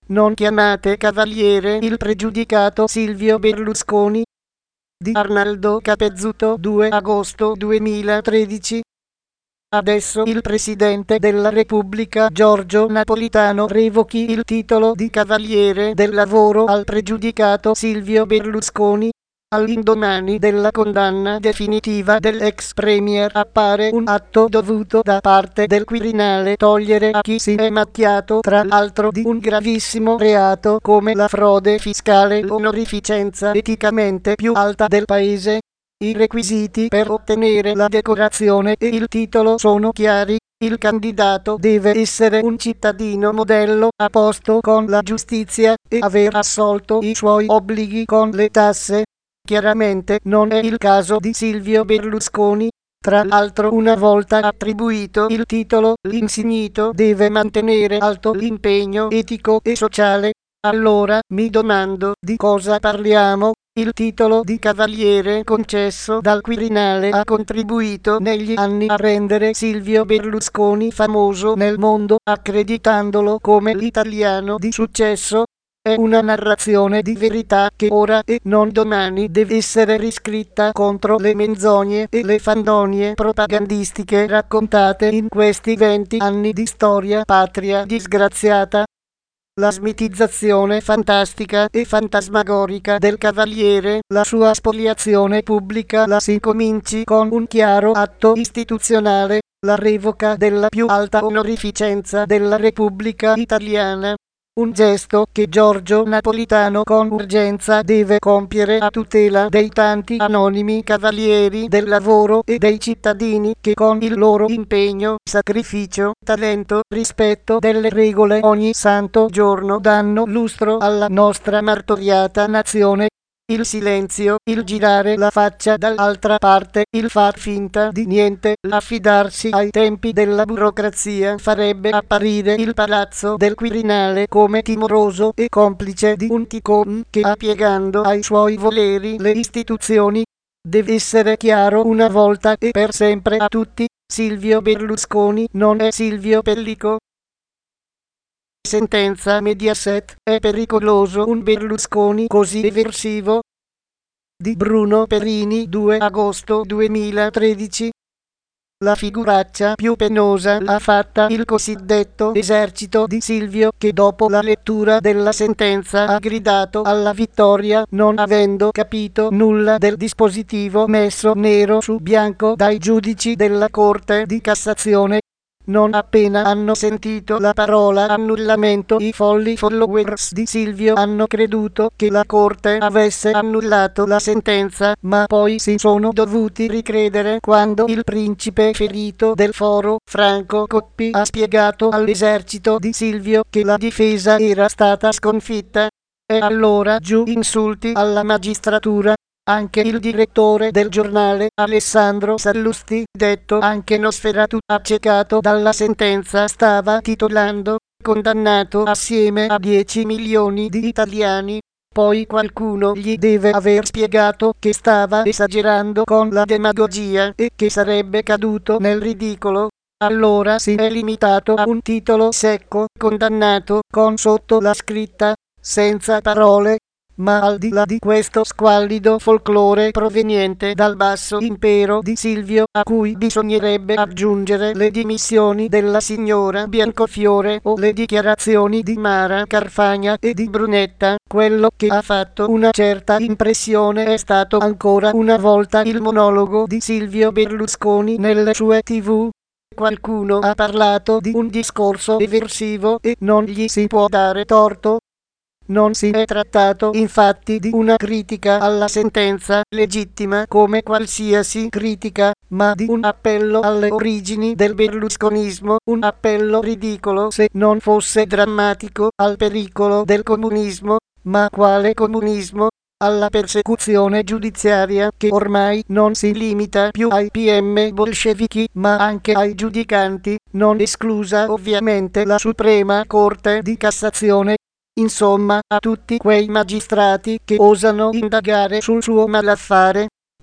Non chiamate cavaliere il pregiudicato Silvio Berlusconi. Di Arnaldo Capezzuto, 2 agosto 2013. Adesso il Presidente della Repubblica Giorgio Napolitano revochi il titolo di Cavaliere del Lavoro al pregiudicato Silvio Berlusconi. All'indomani della condanna definitiva dell'ex premier appare un atto dovuto da parte del Quirinale togliere a chi si è macchiato tra l'altro di un gravissimo reato come la frode fiscale l'onorificenza eticamente più alta del paese. I requisiti per ottenere la decorazione e il titolo sono chiari. Il candidato deve essere un cittadino modello a posto con la giustizia e aver assolto i suoi obblighi con le tasse. Chiaramente non è il caso di Silvio Berlusconi. Tra l'altro, una volta attribuito il titolo, l'insignito deve mantenere alto l'impegno etico e sociale. Allora, mi domando, di cosa parliamo? Il titolo di cavaliere concesso dal Quirinale ha contribuito negli anni a rendere Silvio Berlusconi famoso nel mondo, accreditandolo come l'italiano di successo. È una narrazione di verità che ora e non domani deve essere riscritta contro le menzogne e le fandonie propagandistiche raccontate in questi 20 anni di storia patria disgraziata. La smitizzazione fantastica e fantasmagorica del cavaliere, la sua spoliazione pubblica la si cominci con un chiaro atto istituzionale, la revoca della più alta onorificenza della Repubblica Italiana. Un gesto che Giorgio Napolitano con urgenza deve compiere a tutela dei tanti anonimi cavalieri del lavoro e dei cittadini che con il loro impegno, sacrificio, talento, rispetto delle regole ogni santo giorno danno lustro alla nostra martoriata nazione. Il silenzio, il girare la faccia dall'altra parte, il far finta di niente, l'affidarsi ai tempi della burocrazia farebbe apparire il palazzo del Quirinale come timoroso e complice di un ticone che appiegando ai suoi voleri le istituzioni. Deve essere chiaro una volta e per sempre a tutti, Silvio Berlusconi non è Silvio Pellico. Sentenza Mediaset, è pericoloso un Berlusconi così eversivo. Di Bruno Perini, 2 agosto 2013. La figuraccia più penosa l'ha fatta il cosiddetto esercito di Silvio che dopo la lettura della sentenza ha gridato alla vittoria non avendo capito nulla del dispositivo messo nero su bianco dai giudici della Corte di Cassazione. Non appena hanno sentito la parola annullamento i folli followers di Silvio hanno creduto che la Corte avesse annullato la sentenza, ma poi si sono dovuti ricredere quando il principe ferito del foro, Franco Coppi, ha spiegato all'esercito di Silvio che la difesa era stata sconfitta. E allora giù insulti alla magistratura. Anche il direttore del giornale, Alessandro Sallusti, detto anche Nosferatu, accecato dalla sentenza, stava titolando condannato assieme a 10 milioni di italiani. Poi qualcuno gli deve aver spiegato che stava esagerando con la demagogia e che sarebbe caduto nel ridicolo. Allora si è limitato a un titolo secco, condannato, con sotto la scritta senza parole. Ma al di là di questo squallido folklore proveniente dal basso impero di Silvio, a cui bisognerebbe aggiungere le dimissioni della signora Biancofiore o le dichiarazioni di Mara Carfagna e di Brunetta, quello che ha fatto una certa impressione è stato ancora una volta il monologo di Silvio Berlusconi nelle sue TV. Qualcuno ha parlato di un discorso eversivo e non gli si può dare torto. Non si è trattato infatti di una critica alla sentenza, legittima come qualsiasi critica, ma di un appello alle origini del berlusconismo, un appello ridicolo se non fosse drammatico, al pericolo del comunismo. Ma quale comunismo? Alla persecuzione giudiziaria che ormai non si limita più ai PM bolscevichi ma anche ai giudicanti, non esclusa ovviamente la Suprema Corte di Cassazione. Insomma, a tutti quei magistrati che osano indagare sul suo malaffare.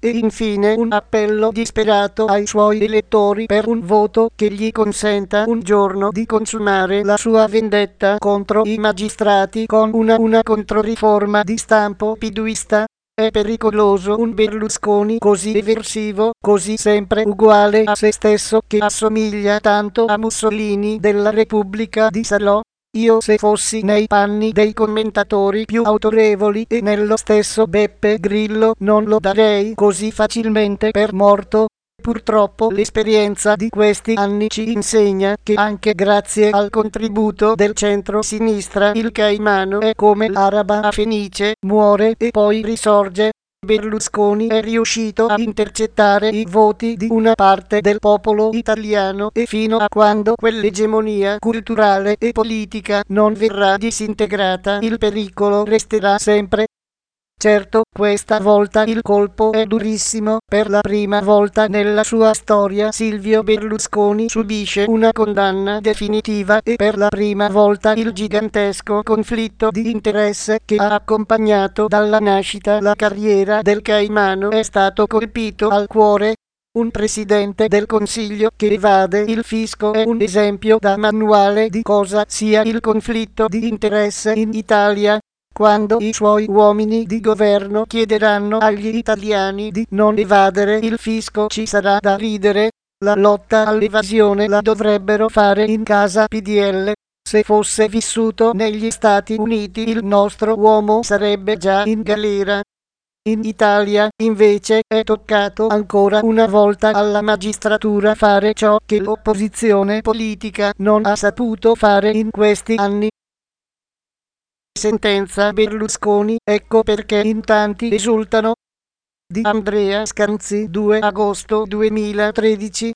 E infine un appello disperato ai suoi elettori per un voto che gli consenta un giorno di consumare la sua vendetta contro i magistrati con una controriforma di stampo piduista. È pericoloso un Berlusconi così eversivo, così sempre uguale a se stesso, che assomiglia tanto a Mussolini della Repubblica di Salò. Io, se fossi nei panni dei commentatori più autorevoli e nello stesso Beppe Grillo, non lo darei così facilmente per morto. Purtroppo l'esperienza di questi anni ci insegna che anche grazie al contributo del centro-sinistra il Caimano è come l'araba a Fenice, muore e poi risorge. Berlusconi è riuscito a intercettare i voti di una parte del popolo italiano e fino a quando quell'egemonia culturale e politica non verrà disintegrata, il pericolo resterà sempre. Certo, questa volta il colpo è durissimo. Per la prima volta nella sua storia Silvio Berlusconi subisce una condanna definitiva e per la prima volta il gigantesco conflitto di interesse che ha accompagnato dalla nascita la carriera del Caimano è stato colpito al cuore. Un presidente del Consiglio che evade il fisco è un esempio da manuale di cosa sia il conflitto di interesse in Italia. Quando i suoi uomini di governo chiederanno agli italiani di non evadere il fisco ci sarà da ridere. La lotta all'evasione la dovrebbero fare in casa PDL. Se fosse vissuto negli Stati Uniti il nostro uomo sarebbe già in galera. In Italia, invece, è toccato ancora una volta alla magistratura fare ciò che l'opposizione politica non ha saputo fare in questi anni. Sentenza Berlusconi, ecco perché in tanti esultano. Di Andrea Scanzi, 2 agosto 2013.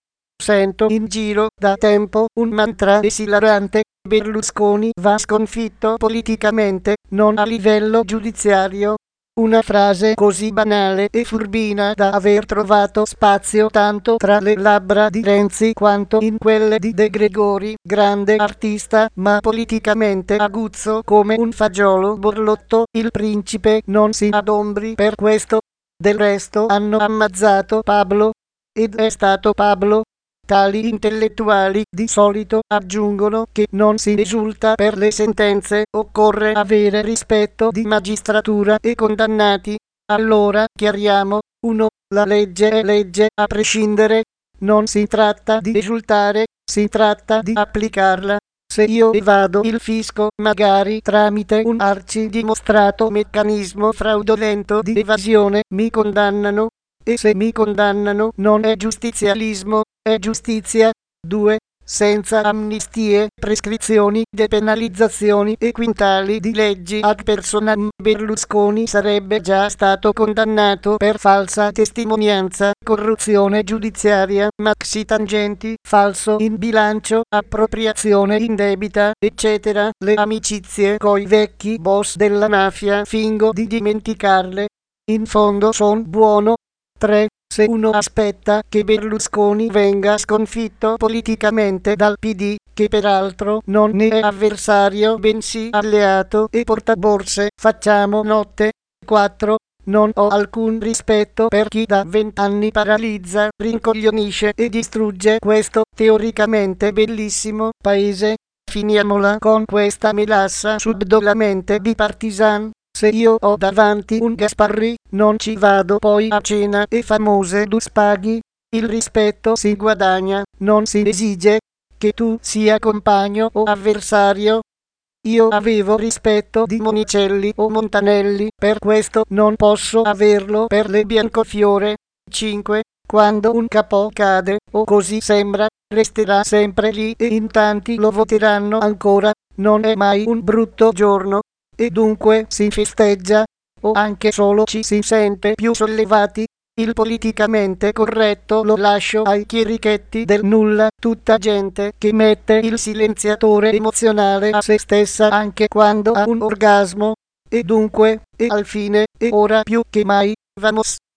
Sento in giro da tempo un mantra esilarante: Berlusconi va sconfitto politicamente, non a livello giudiziario. Una frase così banale e furbina da aver trovato spazio tanto tra le labbra di Renzi quanto in quelle di De Gregori, grande artista ma politicamente aguzzo come un fagiolo borlotto. Il principe non si adombri per questo. Del resto hanno ammazzato Pablo. Ed è stato Pablo. Tali intellettuali di solito aggiungono che non si esulta per le sentenze, occorre avere rispetto di magistratura e condannati. Allora, chiariamo: 1. La legge è legge a prescindere. Non si tratta di esultare, si tratta di applicarla. Se io evado il fisco, magari tramite un arcidimostrato meccanismo fraudolento di evasione, mi condannano. E se mi condannano non è giustizialismo, è giustizia. 2. Senza amnistie, prescrizioni, depenalizzazioni e quintali di leggi ad personam, Berlusconi sarebbe già stato condannato per falsa testimonianza, corruzione giudiziaria, maxitangenti, falso in bilancio, appropriazione indebita, eccetera. Le amicizie coi vecchi boss della mafia fingo di dimenticarle. In fondo son buono. 3. Se uno aspetta che Berlusconi venga sconfitto politicamente dal PD, che peraltro non ne è avversario bensì alleato e portaborse, facciamo notte. 4. Non ho alcun rispetto per chi da 20 anni paralizza, rincoglionisce e distrugge questo teoricamente bellissimo paese. Finiamola con questa melassa subdolamente bipartisan. Se io ho davanti un Gasparri, non ci vado poi a cena e famose dus paghi. Il rispetto si guadagna, non si esige. Che tu sia compagno o avversario. Io avevo rispetto di Monicelli o Montanelli, per questo non posso averlo per le Biancofiore. 5. Quando un capo cade, o così sembra, resterà sempre lì e in tanti lo voteranno ancora. Non è mai un brutto giorno. E dunque si festeggia, o anche solo ci si sente più sollevati. Il politicamente corretto lo lascio ai chierichetti del nulla, tutta gente che mette il silenziatore emozionale a se stessa anche quando ha un orgasmo. E dunque, e al fine, e ora più che mai, vamos!